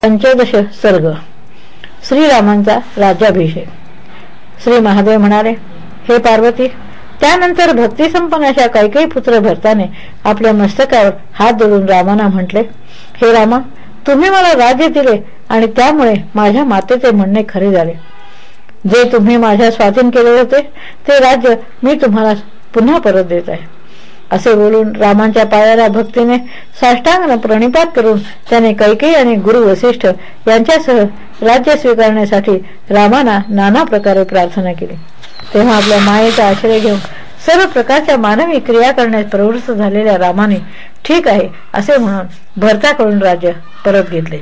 पंचदश सर्ग. श्रीरामांचा राज्याभिषेक. श्री महादेव म्हणाले, हे पार्वती, त्यानंतर भक्तिसंपन्न अशा कैकेयी पुत्र भरताने आपल्या मस्तकावर हात जोडून रामांना म्हटले, हे रामा, तुम्ही मला राज्य दिले आणि त्यामुळे माझ्या मातेचे म्हणणे खरे झाले. जे तुम्ही माझ्या स्वाधीन केले होते ते राज्य मी तुम्हाला पुन्हा परत देत आहे. असे बोलून रामांच्या पायाला भक्तीने साष्टांग प्रणिपात करून त्याने कैकेयी आणि गुरु वसिष्ठ यांच्यासह राज्य स्वीकारण्यासाठी रामांना नाना प्रकारे प्रार्थना केली. तेव्हा आपल्या मायेचा आश्रय घेऊन सर्व प्रकारच्या मानवी क्रिया करण्यास प्रवृत्त झालेल्या रामाने ठीक आहे असे म्हणून भरताकडून राज्य परत घेतले.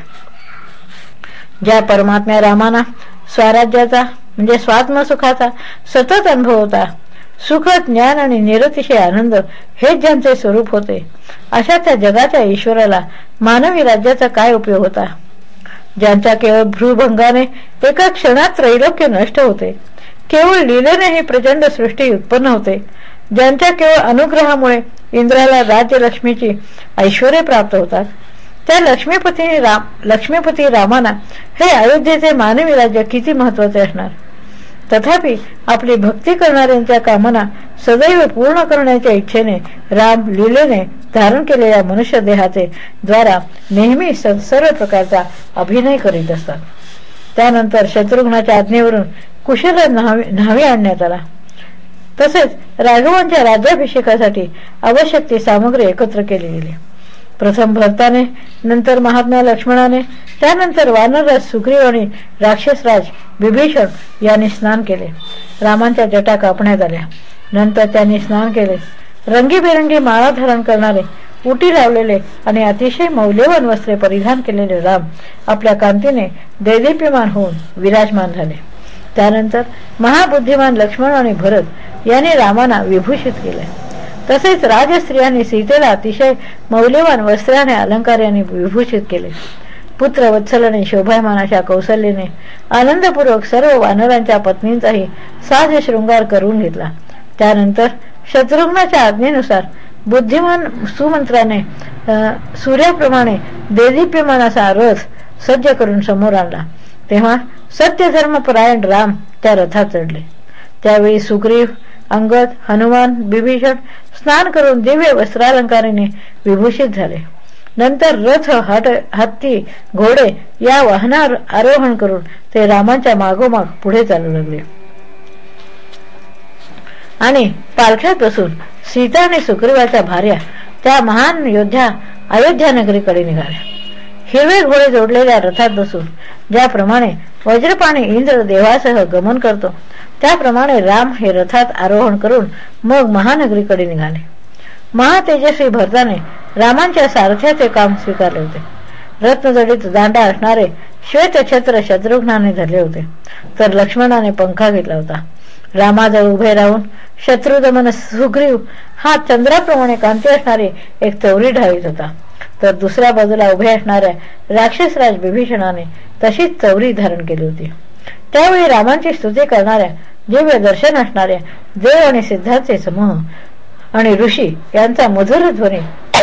ज्या परमात्म्या रामांना स्वराज्याचा म्हणजे स्वात्मसुखाचा सतत अनुभव होता, सुख, ज्ञान आणि निरतिशय आनंद हेच ज्यांचे स्वरूप होते, अशा त्या जगाच्या ईश्वराला मानवी राज्याचा काय उपयोग होता. ज्यांच्या केवळ भ्रूभंगाने एका क्षणात त्रैलोक्य नष्ट होते, केवळ लीलेने ही प्रचंड सृष्टी उत्पन्न होते, ज्यांच्या केवळ अनुग्रहामुळे इंद्राला राज्यलक्ष्मीची ऐश्वर्य प्राप्त होतात, त्या लक्ष्मीपती रामाना हे अयोध्येचे मानवी राज्य किती महत्वाचे असणार. तथापि आपली भक्ती करणाऱ्यांच्या कामना सदैव पूर्ण करण्याच्या इच्छेने राम लीलेने धारण केलेल्या मनुष्य देहाचे द्वारा नेहमी सर्व प्रकारचा अभिनय करीत असतात. त्यानंतर शत्रुघ्नाच्या आज्ञेवरून कुशल न्हावी आणण्यात आला. तसेच राघवांच्या राज्याभिषेकासाठी आवश्यक ती सामग्री एकत्र केली गेली. प्रथम भरताने, नंतर महात्म्या लक्ष्मणाने, त्यानंतर वानरराज सुग्रीव आणि राक्षसराज विभीषण यांनी स्नान केले. रामांच्या जटा कापण्यात आल्या. नंतर त्यांनी स्नान केले. रंगीबेरंगी माळा धारण करणारे, उटी लावलेले आणि अतिशय मौल्यवान वस्त्रे परिधान केलेले राम आपल्या कांतीने दैदिप्यमान होऊन विराजमान झाले. त्यानंतर महाबुद्धिमान लक्ष्मण आणि भरत यांनी रामांना विभूषित केले. तसेच राजस्त्रियांनी सीतेला अतिशय मौल्यवान वस्त्राने अलंकाराने विभूषित केले. पुत्र वत्सल आणि शोभायमान अशा कौशल्याने आनंदपूर्वक सर्व वानरांच्या पत्नींचाही साज शृंगार करून घेतला. त्यानंतर शत्रुघ्नाच्या आज्ञेनुसार बुद्धिमान सुमंत्राने सूर्याप्रमाणे देदीप्यमान असा रथ सज्ज करून समोर आणला. तेव्हा सत्यधर्मपरायण राम त्या रथात चढले. त्यावेळी सुग्रीव, अंगद, हनुमान, विभीषण स्नान करून दिव्य वस्त्रालंकाराने विभूषित झाले. नंतर रथ, हत्ती, घोडे या वाहनावर आरोहण करून ते रामांच्या मागोमाग पुढे चालू लागले आणि पालख्यात बसून सीता आणि सुग्रीवाच्या भार्या त्या महान योद्ध्या अयोध्या नगरीकडे निघाल्या. हिरवे घोडे जोडलेल्या रथात बसून ज्याप्रमाणे वज्रपाणी इंद्र देवासह गमन करतो, त्याप्रमाणे राम हे रथात आरोहण करून मग महानगरीकडे निघाले. महातेजस्वी भरताने रामांच्या सारथ्याचे काम स्वीकारले होते. रत्नजडित दांडा असणारे श्वेतछत्र शत्रुघ्नाने धरले होते, तर लक्ष्मणाने पंखा घेतला होता. रामाजवळ उभे राहून शत्रुदमन सुग्रीव हा चंद्राप्रमाणे कांती असणारे एक तवरी ढाळीत होता, तर दुसऱ्या बाजूला उभे असणाऱ्या राक्षसराज विभीषणाने तशीच तवरी धारण केली होती. त्यावेळी रामांची स्तुती करणाऱ्या, दिव्य दर्शन असणाऱ्या देव आणि सिद्धांचे समूह आणि ऋषी यांचा मधुर ध्वनी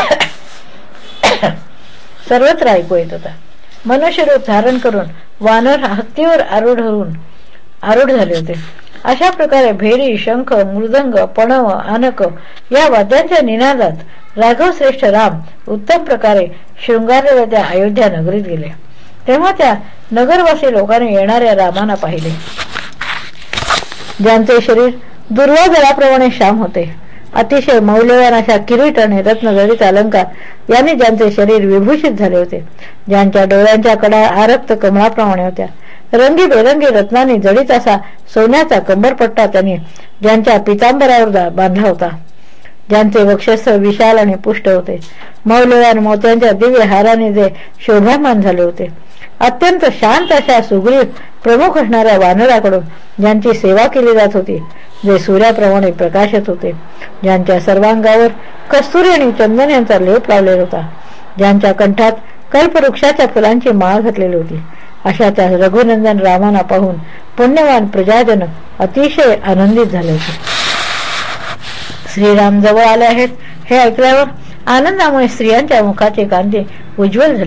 सर्वत्र ऐकू येत होता. मनुष्यरूप धारण करून वानर हत्तीवर आरूढ झाले होते. अशा प्रकारे भेरी, शंख, मृदंग, पणव, आनक या वाद्यांच्या निनादात राघवश्रेष्ठ राम उत्तम प्रकारे शृंगारलेल्या त्या अयोध्या नगरीत गेले. तेव्हा त्या नगरवासी लोकांनी येणाऱ्या रामांना पाहिले. ज्यांचे शरीर दुर्वा जलाप्रमाणे श्याम होते, अतिशय मौल्यवान अशा किरीट आणि रत्नजडित अलंकार यांनी ज्यांचे शरीर विभूषित झाले होते, ज्यांच्या डोळ्यांच्या कडा आरक्त कमळाप्रमाणे होत्या, रंगीबेरंगी रत्नांनी जडित असा सोन्याचा कंबरपट्टा त्यांनी ज्यांच्या पितांबरावर बांधला होता, ज्यांचे वक्षस्थळ विशाल आणि पुष्ट होते, मौल्यवान मोत्यांच्या दिव्य हाराने जे शोभायमान झाले होते, अत्यंत शांत अशा सुग्रीव प्रमुख असणाऱ्या वानराकडून ज्यांची सेवा केली जात होती, जे सूर्याप्रमाणे प्रकाशत होते, ज्यांच्या सर्वांगावर कस्तुरी आणि चंदन यांचा लेप लावलेला होता, ज्यांच्या कंठात कल्पवृक्षाच्या फुलांची माळ घातलेली होती, अशा त्या रघुनंदन रामाना पाहून पुण्यवान प्रजाजन अतिशय आनंदित झाले होते. श्रीराम जवळ आले आहेत हे ऐकल्यावर आनंदामुळे स्त्रियांच्या मुखाची कांती उज्ज्वल झाली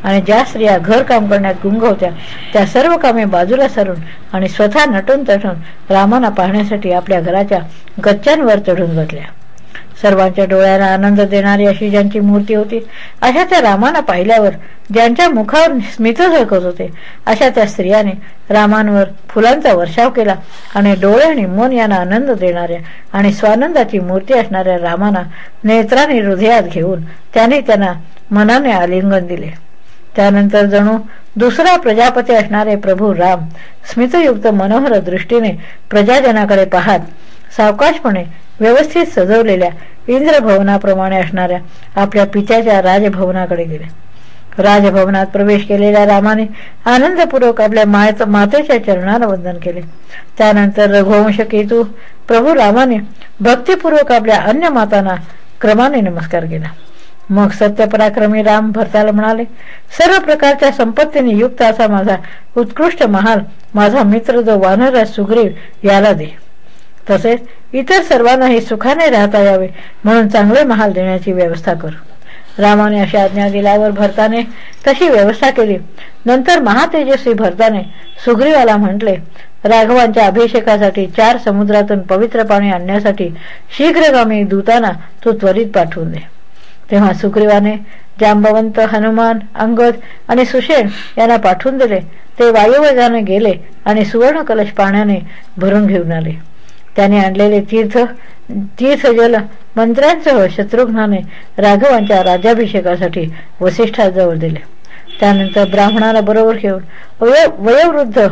आणि ज्या स्त्रिया घर काम करण्यात गुंग होत्या त्या सर्व कामे बाजूला सरून आणि स्वतः नटून तटून रामाला पाहण्यासाठी आपल्या घराच्या गच्च्यांवर चढून बसल्या. सर्वांच्या डोळ्याला आनंद देणारी अशी ज्यांची मूर्ती होती अशा त्या रामाला पाहिल्यावर ज्यांच्या मुखावर स्मित झळकत होते अशा त्या स्त्रियाने रामांवर फुलांचा वर्षाव केला आणि डोळे आणि मन यांना आनंद देणाऱ्या आणि स्वानंदाची मूर्ती असणाऱ्या रामाना नेत्राने हृदयात घेऊन त्याने त्यांना मनाने आलिंगन दिले. त्यानंतर जणू दुसरा प्रजापती असणारे प्रभू राम स्मितयुक्त मनोहर दृष्टीने प्रजाजनाकडे पाहत सावकाशपणे व्यवस्थित सजवलेल्या इंद्रभवनाप्रमाणे असणाऱ्या आपल्या पित्याच्या राजभवनाकडे गेले. राजभवनात प्रवेश केलेल्या रामाने आनंदपूर्वक आपल्या मातेच्या चरणाला वंदन केले. त्यानंतर रघुवंश केतू प्रभू रामाने भक्तिपूर्वक आपल्या अन्य मातांना क्रमाने नमस्कार केला. मग सत्यपराक्रमी राम भरताला म्हणाले, सर्व प्रकारच्या संपत्तीने युक्त असा माझा उत्कृष्ट महाल माझा मित्र जो वानरराज सुग्रीव याला दे. तसेच इतर सर्वांनाही सुखाने राहता यावे म्हणून चांगले महाल देण्याची व्यवस्था कर. रामाने अशी आज्ञा दिल्यावर भरताने तशी व्यवस्था केली. नंतर महातेजस्वी भरताने सुग्रीवाला म्हटले, राघवांच्या अभिषेकासाठी 4 समुद्रातून पवित्र पाणी आणण्यासाठी शीघ्रगामी दूतांना तू त्वरित पाठवून दे. तेव्हा सुग्रीवाने जांबवंत, हनुमान, अंगद आणि सुषेण यांना पाठवून दिले. ते वायुवेगाने गेले आणि सुवर्ण कलश पाण्याने भरून घेऊन आले. त्याने आणलेले तीर्थजल मंत्र्यांसह शत्रुघ्नाने राघवांच्या राज्याभिषेकासाठी वसिष्ठाजवळ दिले. त्यानंतर ब्राह्मणाला बरोबर घेऊन वयोवृद्ध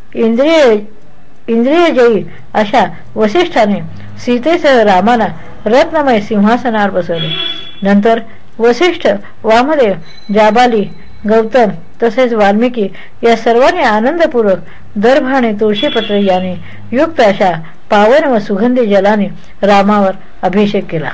इंद्रियजयी अशा वसिष्ठाने सीतेसह रामाला रत्नमय सिंहासनावर बसवले. नंतर वसिष्ठ, वामदेव, जाबाली, गौतम तसेच वाल्मिकी या सर्वांनी आनंदपूर्वक दर्भ आणि तुळशीपत्र याने युक्त अशा पावन व सुगंधी जलाने रामावर अभिषेक केला.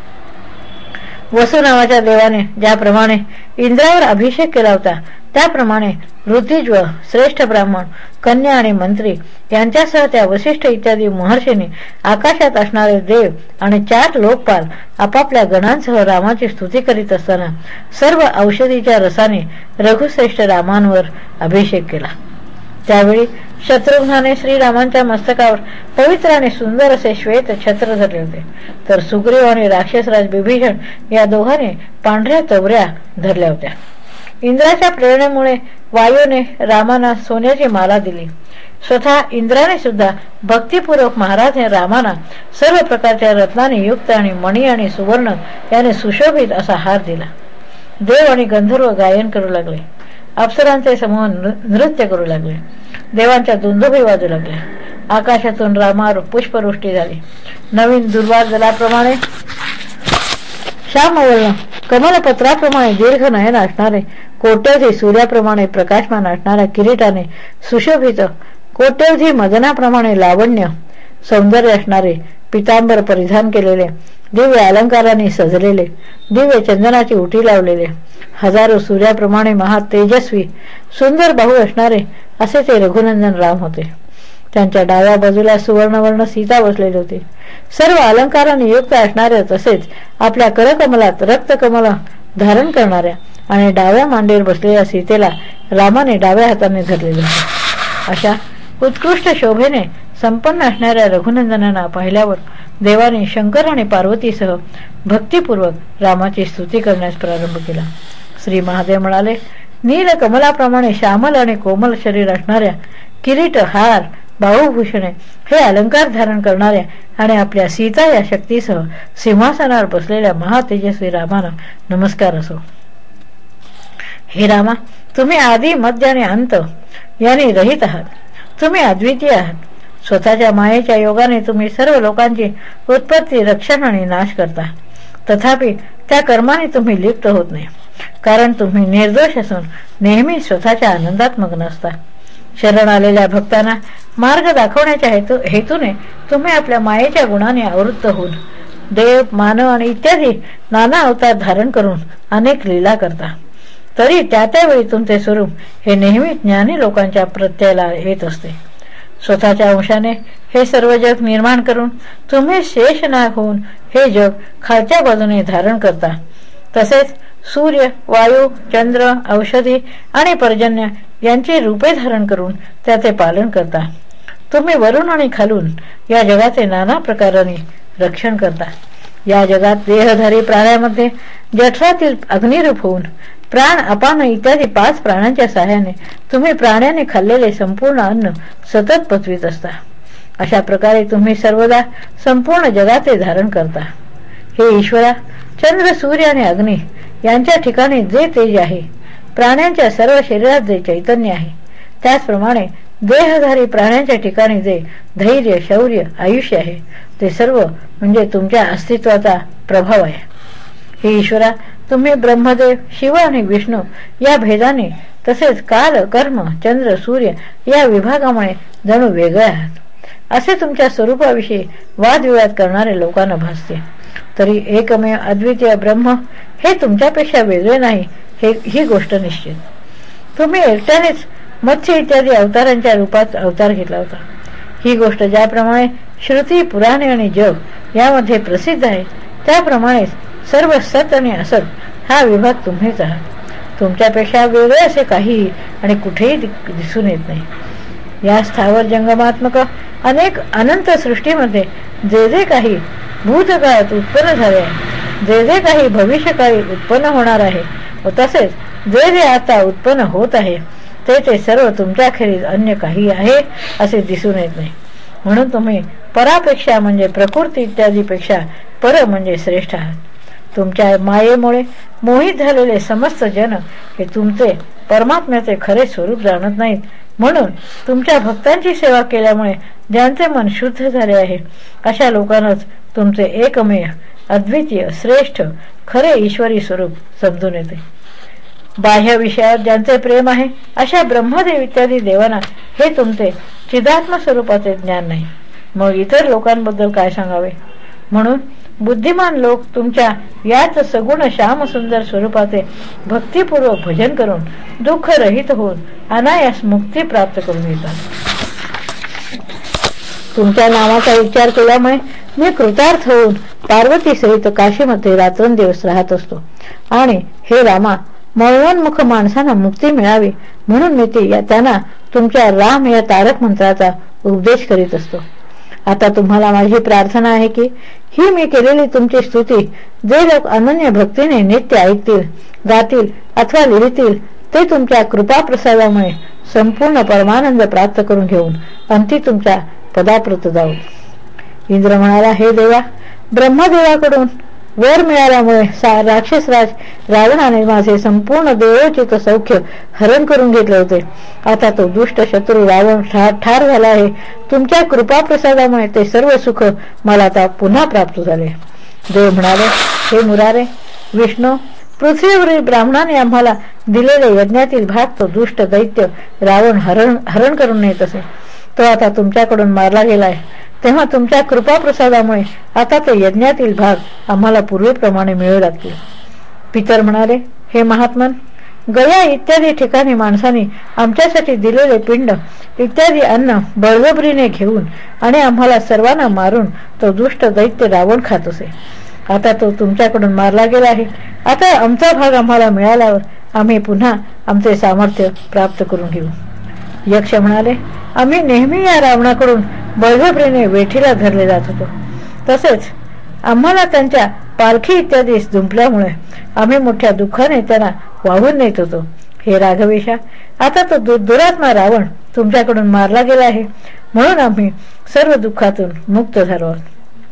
वसु नावाच्या देवाने ज्याप्रमाणे इंद्रावर अभिषेक केला होता त्याप्रमाणे ऋतिज्व, श्रेष्ठ ब्राह्मण, कन्या आणि मंत्री यांच्यासह त्या वसिष्ठ इत्यादी महर्षींनी आकाशात असणारे देव आणि 4 लोकपाल आपापल्या गणांसह रामाची स्तुती करीत असताना सर्व औषधीच्या रसाने रघुश्रेष्ठ रामांवर अभिषेक केला. त्यावेळी शत्रुघ्नाने श्रीरामांच्या मस्तकावर पवित्र आणि सुंदर असे श्वेत छत्र धरले होते, तर सुग्रीव आणि राक्षसराज विभीषण या दोघांनी पांढऱ्या तवऱ्या धरल्या होत्या. इंद्राच्या प्रेरणेमुळे वायूने रामाना सोन्याची माला दिली. स्वतः इंद्राने सुद्धा भक्तिपूर्वक महाराज रामाना सर्व प्रकारच्या रत्नाने युक्त आणि मणी आणि सुवर्ण याने सुशोभित असा हार दिला. देव आणि गंधर्व गायन करू लागले. अप्सरांचे समूह नृत्य करू लागले. देवांच्या दुंदुभी वाजू लागल्या. आकाशातून रामावर पुष्पवृष्टी झाली. नवीन दुर्वा जलाप्रमाणे श्यामवर्ण कमलपत्राप्रमाणे दीर्घ नयन असणारे, कोट्यवधी सूर्याप्रमाणे प्रकाशमान असणाऱ्या किरीटाने सुशोभित, कोट्यवधी मदनाप्रमाणे लावण्य सौंदर्य असणारे पितांबर परिधान केलेले, दिव्य अलंकाराने सजलेले, दिव्य चंदनाची उटी लावलेले, हजारो सूर्याप्रमाणे महा तेजस्वी सुंदर बाहू असणारे असे ते रघुनंदन राम होते. त्यांच्या डाव्या बाजूला सुवर्णवर्ण सीता बसलेली होती. सर्व अलंकाराने युक्त असणाऱ्या तसेच आपल्या करकमलात रक्तकमल धारण करणाऱ्या आणि डाव्या मांडीवर बसलेल्या सीतेला रामाने डाव्या हाताने धरलेले होते. अशा उत्कृष्ट शोभेने संपन्न असणाऱ्या रघुनंदनांना पाहिल्यावर देवाने शंकर आणि पार्वतीसह भक्तिपूर्वक रामाची स्तुती करण्यास प्रारंभ केला. श्री महादेव म्हणाले, नील कमलाप्रमाणे श्यामल आणि कोमल शरीर असणाऱ्या, किरीट, हार, बाहुभूषणे हे अलंकार धारण करणाऱ्या आणि आपल्या सीता या शक्तीसह सिंहासनावर बसलेल्या महातेजस्वी रामाला नमस्कार असो. हे रामा, तुम्ही आदी, मध्य आणि अंत यांनी रहित आहात. तुम्ही अद्वितीय आहात. स्वतःच्या मायेच्या योगाने तुम्ही सर्व लोकांची उत्पत्ती, रक्षण आणि नाश करता. तथापि त्या कर्माने तुम्ही लिप्त होत नाही, कारण तुम्ही निर्दोष असून नेहमी स्वतःच्या आनंदात मग्न असता. शरण आलेल्या भक्तांना मार्ग दाखवण्याच्या हेतूने तुम्ही आपल्या मायेच्या गुणाने आवृत्त होऊन देव, मानव आणि इत्यादी नाना अवतार धारण करून अनेक लीला करता. तरी त्यावेळी तुमचे स्वरूप हे नेहमी ज्ञानी लोकांच्या प्रत्ययाला येत असते. स्वतःच्या अंशाने हे सर्व जग निर्माण करून तुम्ही शेषनाग होऊन हे जग खालच्या बाजूने धारण करता. तसेच सूर्य, वायू, चंद्र, औषधी आणि पर्जन्य यांची रूपे धारण करून त्याचे पालन करता. तुम्ही वरून आणि खालून या जगाचे नाना प्रकाराने रक्षण करता. या जगात देहधारी प्राण्यामध्ये जठरातील अग्निरूप होऊन प्राण, अपान इत्यादी 5 प्राणांच्या सहाय्याने तुम्ही प्राण्याने खाल्लेले संपूर्ण अन्न सतत पचवीत असता. अशा प्रकारे तुम्ही सर्वदा संपूर्ण जगाचे धारण करता. हे ईश्वरा, चंद्र, सूर्य आणि अग्नी यांच्या ठिकाणी जे तेज आहे, प्राण्यांच्या सर्व शरीरात जे चैतन्य आहे, त्याचप्रमाणे देहधारी प्राण्यांच्या ठिकाणी जे धैर्य, शौर्य, आयुष्य आहे, ते सर्व म्हणजे तुमच्या अस्तित्वाचा प्रभाव आहे. हे ईश्वरा, तुम्ही ब्रह्मदेव, शिव आणि विष्णू या भेदाने तसेच काल, कर्म, चंद्र, सूर्य या विभागामुळे जणू वेगळे आहात असे तुमच्या स्वरूपाविषयी वादविवाद करणारे लोकांना भासते. तरी एकमेव अद्वितीय ब्रह्म हे तुमच्यापेक्षा वेगळे नाही ही गोष्ट निश्चित. तुम्ही एकट्यानेच मत्स्य इत्यादी अवतारांच्या रूपात अवतार घेतला होता. ही गोष्ट ज्याप्रमाणे श्रुती, पुराणे आणि जग यामध्ये प्रसिद्ध आहे, त्याप्रमाणेच सर्व सत आणि असत हा विभाग तुम्हीच आहात. तुमच्यापेक्षा वेगळे असे काहीही आणि कुठेही दिसून येत नाही. या स्थावर जंगमात्मक अनेक अनंत सृष्टीमध्ये जे जे काही भूतकाळात उत्पन्न झाले आहे, जे जे काही भविष्यकाळी उत्पन्न होणार आहे व तसेच जे जे आता उत्पन्न होत आहे, ते सर्व तुमच्याखेरीज अन्य काही आहे असे दिसून येत नाही. म्हणून तुम्ही परापेक्षा म्हणजे प्रकृती इत्यादीपेक्षा पर म्हणजे श्रेष्ठ आहात. तुमच्या मायेमुळे मोहित झालेले समस्त जन हे तुमचे परमात्म्याचे खरे स्वरूप जाणत नाहीत. म्हणून तुमच्या भक्तांची सेवा केल्यामुळे ज्यांचे मन शुद्ध झाले आहे, अशा लोकांनाच तुमचे एकमेव अद्वितीय श्रेष्ठ खरे ईश्वरी स्वरूप समजून येते. बाह्य विषयात ज्यांचे प्रेम आहे, अशा ब्रह्मदेव इत्यादी देवांना हे तुमचे चिदात्म स्वरूपाचे ज्ञान नाही. मग इतर लोकांबद्दल काय सांगावे. म्हणून बुद्धिमान लोक तुमच्या याच सगुण श्याम सुंदर स्वरूपाचे भक्तिपूर्वक भजन करून दुःख रहित होऊन अनायास मुक्ती प्राप्त करून येतात. तुमच्या नावाचा उच्चार केल्यामुळे मी कृतार्थ होऊन पार्वती सहित काशीमध्ये रात्रंदिवस राहत असतो. आणि हे रामा, मरणोन्मुख माणसांना मुक्ती मिळावी म्हणून मी त्यांना तुमच्या राम या तारक मंत्राचा उपदेश करीत असतो. आता तुम्हाला माझी प्रार्थना आहे की ही मी केलेली तुमची स्तुती जे लोक अनन्य भक्तीने नित्य ऐकतील, गातील अथवा लिहितील, ते तुमच्या कृपाप्रसादामुळे संपूर्ण परमानंद प्राप्त करून घेऊन अंती तुमच्या पदाप्रत जाऊ. इंद्र म्हणाला, हे देवा, ब्रह्मदेवाकडून वर मिळाल्यामुळे राक्षसराज रावणाने माझे संपूर्ण देवोचित सौख्य हरण करून घेतले होते. आता तो दुष्ट शत्रू रावण ठार झाला आहे. तुमच्या कृपाप्रसादामुळे ते सर्व सुख मला आता पुन्हा प्राप्त झाले. देव म्हणाले, हे मुरारे, विष्णू, पृथ्वीवरील ब्राह्मणाने आम्हाला दिलेले यज्ञातील भाग तो दुष्ट दैत्य रावण हरण करून नेत असे. तो आता तुमच्याकडून मारला गेलाय. तेव्हा तुमच्या कृपाप्रसादामुळे आता ते यज्ञातील भाग आम्हाला पूर्वीप्रमाणे मिळू लागतील. पितर म्हणाले, हे महात्मन, गया इत्यादी ठिकाणी माणसांनी आमच्यासाठी दिलेले पिंड इत्यादी अन्न बळजबरीने घेऊन आणि आम्हाला सर्वांना मारून तो दुष्ट दैत्य रावण खात असे. आता तो तुमच्याकडून मारला गेला आहे. आता आमचा भाग आम्हाला मिळाल्यावर आम्ही पुन्हा आमचे सामर्थ्य प्राप्त करून घेऊ. यक्ष म्हणाले, आम्ही नेहमी या रावणाकडून बळजबरीने वेठीला धरले जात होतो. तसेच आम्हाला त्यांच्या पालखी इत्यादी जुंपल्यामुळे आम्ही मोठ्या दुःखाने त्यांना वाहून नेत होतो. हे राघवेशा, आता तो दुरात्मा रावण तुमच्याकडून मारला गेला आहे म्हणून आम्ही सर्व दुःखातून मुक्त झालो आहोत.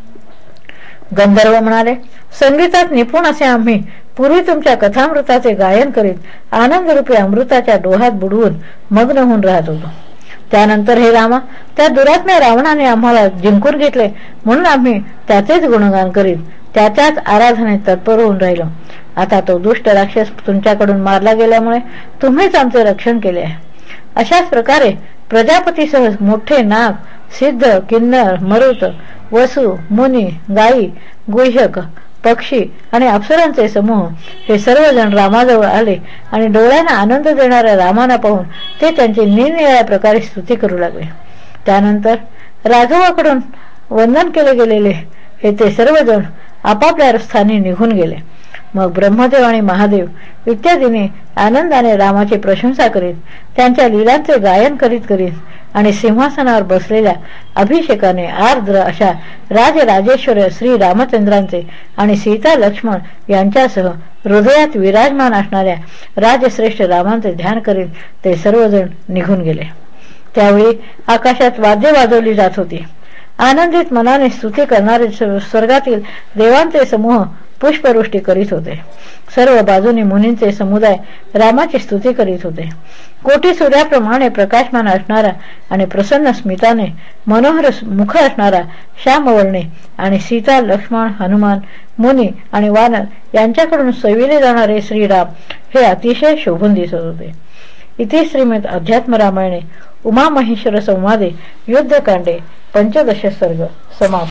गंधर्व म्हणाले, संगीतात निपुण असे आम्ही पूर्वी तुमच्या कथामृताचे गायन करीत आनंदरूपी अमृताच्या डोहात बुडवून मग्न होऊन राहत होतो. त्यानंतर हे रामा, त्या दुरात्म्या रावणाने आम्हाला जिंकून घेतले म्हणून आम्ही त्याचेच गुणगान करीत त्याच्याच आराधनेत तत्पर होऊन राहिलो. आता तो दुष्ट राक्षस तुमच्याकडून मारला गेल्यामुळे तुम्हीच आमचे रक्षण केले आहे. अशाच प्रकारे प्रजापतीसह मोठे नाग, सिद्ध, किन्नर, मरुत, वसु, मुनी, गायी, गुह्यक, पक्षी आणि अप्सरांचे समूह हे सर्वजण रामाजवळ आले आणि डोळ्यांना आनंद देणाऱ्या रामाना पाहून ते त्यांची निरनिराळ्या प्रकारे स्तुती करू लागले. त्यानंतर राघवाकडून वंदन केले गेलेले हे ते सर्वजण आपापल्या स्थानी निघून गेले. मग ब्रह्मदेव आणि महादेव इत्यादींनी आनंदाने रामाची प्रशंसा करीत, त्यांच्या लीलांचे गायन करीत करीत आणि सिंहासनावर बसलेल्या अभिषेकाने आर्द्र अशा राजराजेश्वर श्री रामचंद्रांचे आणि सीता लक्ष्मण यांच्यासह हृदयात विराजमान असणाऱ्या राजश्रेष्ठ रामांचे ध्यान करीत ते सर्वजण निघून गेले. त्यावेळी आकाशात वाद्ये वाजवली जात होती. आनंदित मनाने स्तुती करणारे स्वर्गातील देवांचे समूह पुष्पवृष्टी करीत होते. सर्व बाजूनी मुनींचे समुदाय रामाची स्तुती करीत होते. कोटी सूर्याप्रमाणे प्रकाशमान असणारा आणि प्रसन्न स्मिताने मनोहर मुख असणारा श्यामवर्णे आणि सीता लक्ष्मण हनुमान मुनी आणि वानर यांच्याकडून सेविले जाणारे श्रीराम हे अतिशय शोभून दिसत होते. इथे श्रीमद अध्यात्म रामायणे उमामहेश्वर संवादे युद्धकांडे 15 सर्ग समाप्त.